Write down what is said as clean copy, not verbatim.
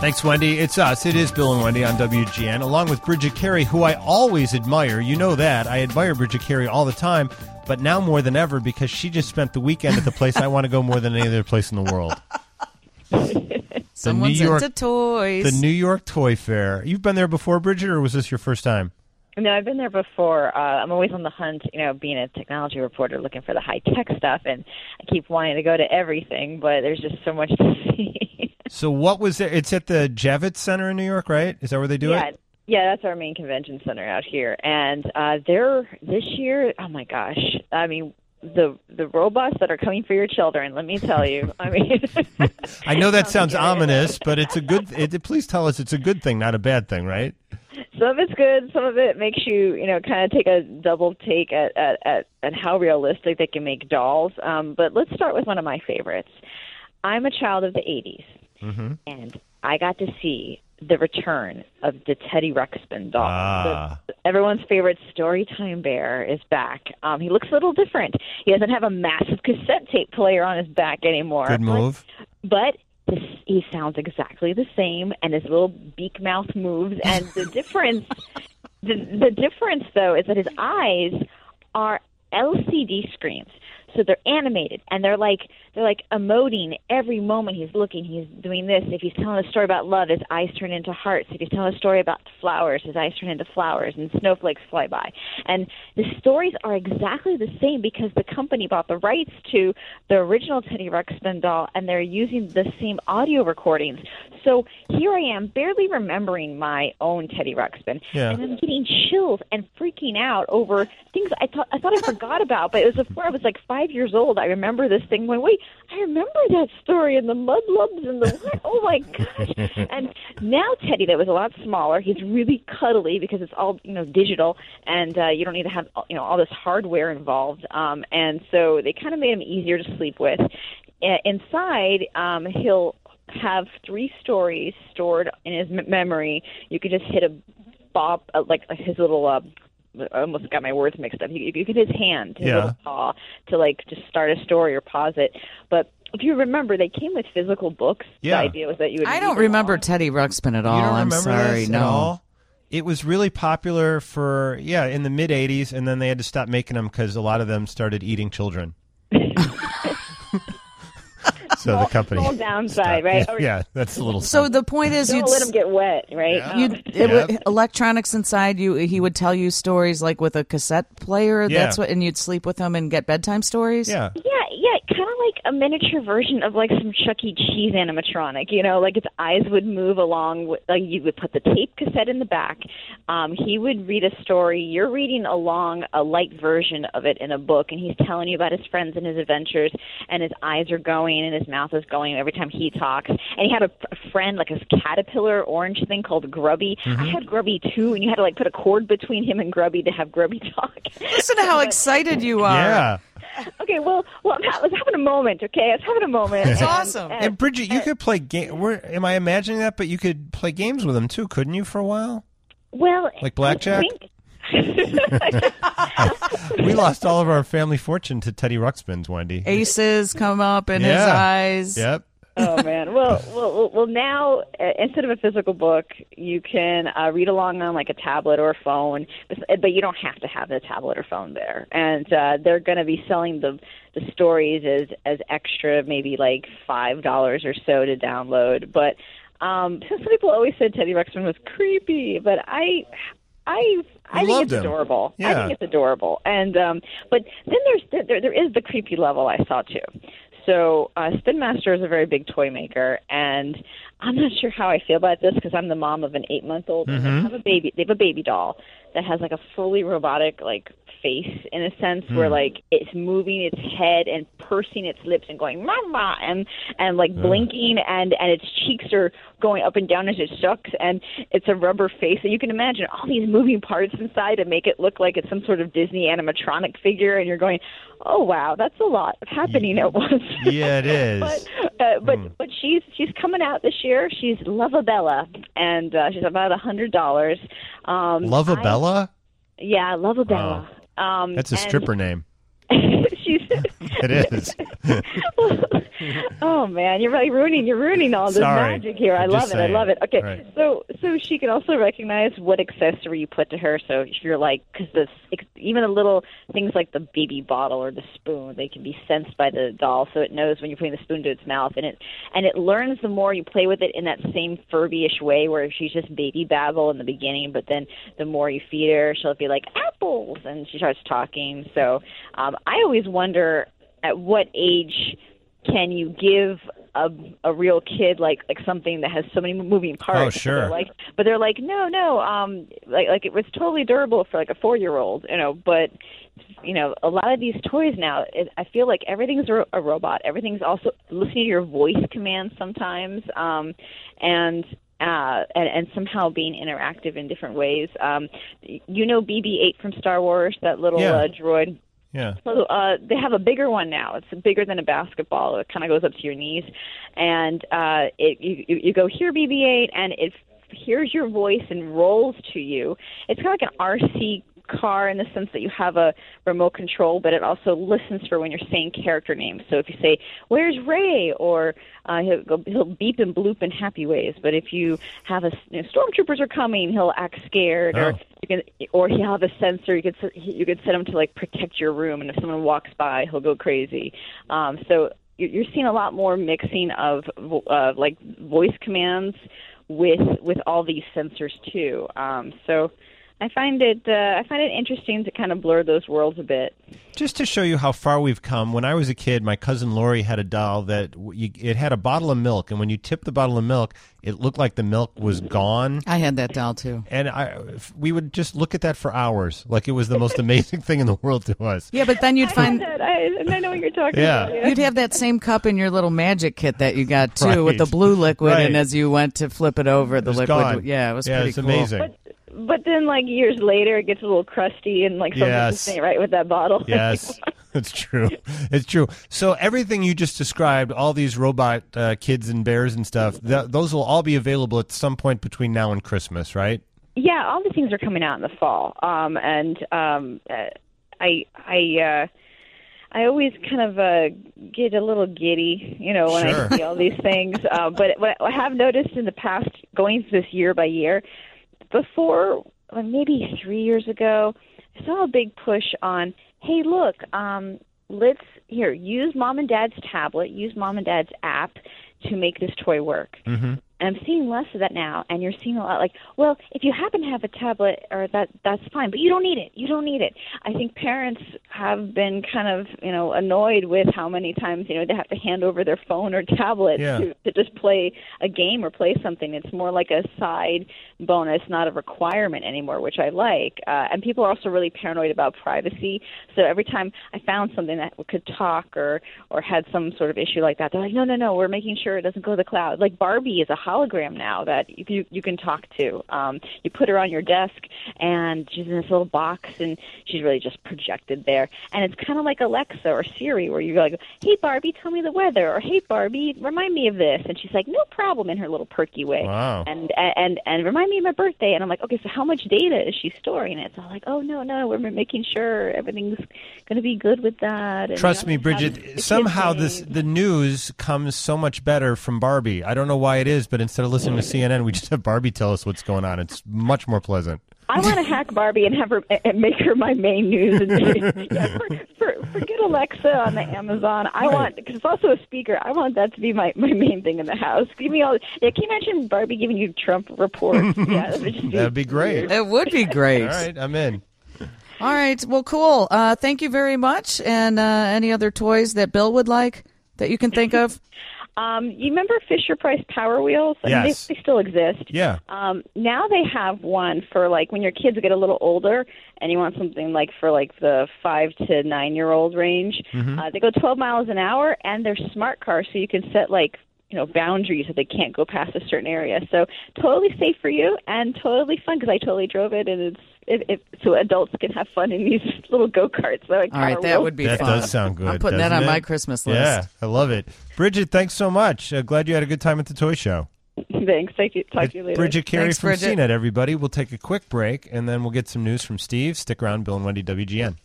Thanks, Wendy. It's us. It is Bill and Wendy on WGN, along with Bridget Carey, who I always admire. You know that. I admire Bridget Carey all the time, but now more than ever because she just spent the weekend at the place I want to go more than any other place in the world. Someone's into toys. The New York Toy Fair. You've been there before, Bridget, or was this your first time? No, I've been there before. I'm always on the hunt, being a technology reporter, looking for the high-tech stuff, and I keep wanting to go to everything, but there's just so much to see. So what was there? It's at the Javits Center in New York, right? Is that where they do it? Yeah, that's our main convention center out here. And this year, oh my gosh, I mean, the robots that are coming for your children, let me tell you. I mean, I know that sounds ominous, but it's a good. Please tell us it's a good thing, not a bad thing, right? Some of it's good. Some of it makes you, kind of take a double take at how realistic they can make dolls. But let's start with one of my favorites. I'm a child of the 80s, and I got to see the return of the Teddy Ruxpin doll. Everyone's favorite Storytime Bear is back. He looks a little different. He doesn't have a massive cassette tape player on his back anymore. Good move. But he sounds exactly the same, and his little beak mouth moves. And the difference, the difference though, is that his eyes are LCD screens. So they're animated, and they're like emoting every moment he's looking. He's doing this. If he's telling a story about love, his eyes turn into hearts. If he's telling a story about flowers, his eyes turn into flowers, and snowflakes fly by. And the stories are exactly the same because the company bought the rights to the original Teddy Ruxpin doll, and they're using the same audio recordings. So here I am, barely remembering my own Teddy Ruxpin, and I'm getting chills and freaking out over things I thought I forgot about. But it was before I was like 5 years old. I remember this thing going, wait, I remember that story and the mudlubs and the oh my gosh. And now Teddy, that was a lot smaller, he's really cuddly because it's all digital, and you don't need to have all this hardware involved. And so they kind of made him easier to sleep with. Inside, he'll have 3 stories stored in his memory. You could just hit a bob, like his little I almost got my words mixed up. You could his hand, his little paw, to just start a story or pause it. But if you remember, they came with physical books. Yeah. The idea was that you would. I don't remember Teddy Ruxpin at all. You don't I'm remember sorry, this no. at all? It was really popular for in the mid '80s, and then they had to stop making them because a lot of them started eating children. So the company. Small downside, right? Yeah, that's a little. So the point is, don't let them get wet, right? Electronics inside you. He would tell you stories like with a cassette player. Yeah. That's what, and you'd sleep with him and get bedtime stories. Yeah, kind of like a miniature version of like some Chuck E. Cheese animatronic. Like its eyes would move along. You would put the tape cassette in the back. He would read a story. You're reading along a light version of it in a book, and he's telling you about his friends and his adventures. And his eyes are going, and his mouth is going every time he talks. And he had a friend, like a caterpillar orange thing called Grubby. I had Grubby too, and you had to put a cord between him and Grubby to have Grubby talk. Listen to how excited you are. Yeah. Okay, well, I was having a moment, okay? I was having a moment. It's awesome. And Bridget, you could play am I imagining that? But you could play games with him too, couldn't you, for a while? Well, like blackjack? We lost all of our family fortune to Teddy Ruxpin's, Wendy. Aces come up in his eyes. Yep. Oh man! Well. Now instead of a physical book, you can read along on like a tablet or a phone, but you don't have to have the tablet or phone there. And they're going to be selling the stories as extra, maybe like $5 or so to download. But some people always said Teddy Ruxpin was creepy, but I think it's adorable. Yeah. I think it's adorable. And but then there is the creepy level I saw too. So Spin Master is a very big toy maker, and I'm not sure how I feel about this because I'm the mom of an 8-month-old, and they have a baby. They have a baby doll that has like a fully robotic face in a sense where it's moving its head and pursing its lips and going mama and blinking and its cheeks are going up and down as it sucks, and it's a rubber face. And you can imagine all these moving parts inside to make it look like it's some sort of Disney animatronic figure, and you're going, oh wow, that's a lot happening at once. Yeah, it is. But she's coming out this year. She's Lovabella, and she's about $100. Lovabella? Yeah, Lovabella. That's a stripper name. She's. It is. Oh man, you're really ruining all this Sorry. magic here. I I'm love just it. I saying. love it. Okay, Right. so she can also recognize what accessory you put to her. So if you're like, because even the little things like the baby bottle or the spoon, they can be sensed by the doll, so it knows when you're putting the spoon to its mouth, and it learns the more you play with it in that same Furby-ish way, where she's just baby babble in the beginning, but then the more you feed her, she'll be like apples, and she starts talking. So I always wonder, at what age can you give a real kid like something that has so many moving parts? Oh, sure. But they're like, no, like it was totally durable for like a 4-year-old, But a lot of these toys now, I feel like everything's a robot. Everything's also listening to your voice commands sometimes, and somehow being interactive in different ways. BB-8 from Star Wars, that little droid. Yeah. So they have a bigger one now. It's bigger than a basketball. It kind of goes up to your knees, and you go, here, BB-8, and it hears your voice and rolls to you. It's kind of like an RC car in the sense that you have a remote control, but it also listens for when you're saying character names. So if you say, "Where's Ray?" or he'll beep and bloop in happy ways. But if you have stormtroopers are coming, he'll act scared, or he'll have a sensor. You could set him to like protect your room, and if someone walks by, he'll go crazy. So you're seeing a lot more mixing of like voice commands with all these sensors too. So I find it interesting to kind of blur those worlds a bit. Just to show you how far we've come, when I was a kid, my cousin Lori had a doll that it had a bottle of milk, and when you tipped the bottle of milk, it looked like the milk was gone. I had that doll too. And we would just look at that for hours, like it was the most amazing thing in the world to us. Yeah, but then you'd find... I know what you're talking about. Yeah. You'd have that same cup in your little magic kit that you got too, with the blue liquid, and as you went to flip it over, the liquid... Gone. Yeah, it was pretty it's cool. amazing. But then, like, years later, it gets a little crusty and, like, something just ain't right with that bottle. Yes, it's true. It's true. So everything you just described, all these robot kids and bears and stuff, those will all be available at some point between now and Christmas, right? Yeah, all the things are coming out in the fall. I always kind of get a little giddy, when Sure. I see all these things. But what I have noticed in the past, going through this year by year, before, maybe 3 years ago, I saw a big push on, hey, look, use Mom and Dad's tablet, use Mom and Dad's app to make this toy work. Mm-hmm. And I'm seeing less of that now, and you're seeing a lot like, well, if you happen to have a tablet, or that's fine, but you don't need it. You don't need it. I think parents have been kind of, annoyed with how many times, they have to hand over their phone or tablet to just play a game or play something. It's more like a side bonus, not a requirement anymore, which I like. And people are also really paranoid about privacy. So every time I found something that could talk or had some sort of issue like that, they're like, no, we're making sure it doesn't go to the cloud. Like Barbie is a hologram now that you can talk to. You put her on your desk, and she's in this little box, and she's really just projected there. And it's kind of like Alexa or Siri, where you go like, hey, Barbie, tell me the weather, or hey, Barbie, remind me of this. And she's like, no problem, in her little perky way. Wow. And remind me of my birthday. And I'm like, okay, so how much data is she storing? And it's all like, oh, no, we're making sure everything's going to be good with that. And trust me, Bridget, somehow the news comes so much better from Barbie. I don't know why it is, but instead of listening to CNN, we just have Barbie tell us what's going on. It's much more pleasant. I want to hack Barbie and have her and make her my main news. Forget Alexa on the Amazon. I want, because it's also a speaker, I want that to be my main thing in the house. Give me all. Yeah, can you imagine Barbie giving you Trump reports? Yeah, that'd be great. It would be great. All right, I'm in. All right, well, cool. Thank you very much. And any other toys that Bill would like that you can think of? You remember Fisher-Price Power Wheels? Yes. I mean, they still exist. Yeah. Now they have one for, like, when your kids get a little older and you want something, like, for, like, the 5 to 9-year-old range. Mm-hmm. They go 12 miles an hour, and they're smart cars, so you can set, like, boundaries that they can't go past a certain area. So totally safe for you and totally fun, because I totally drove it, and so adults can have fun in these little go-karts. So all right, that would be fun. That does sound good. I'm putting that on my Christmas list. Yeah, I love it. Bridget, thanks so much. Glad you had a good time at the toy show. Thanks. Talk to you later. Bridget Carey Thanks, from Bridget. CNET, everybody. We'll take a quick break, and then we'll get some news from Steve. Stick around, Bill and Wendy, WGN.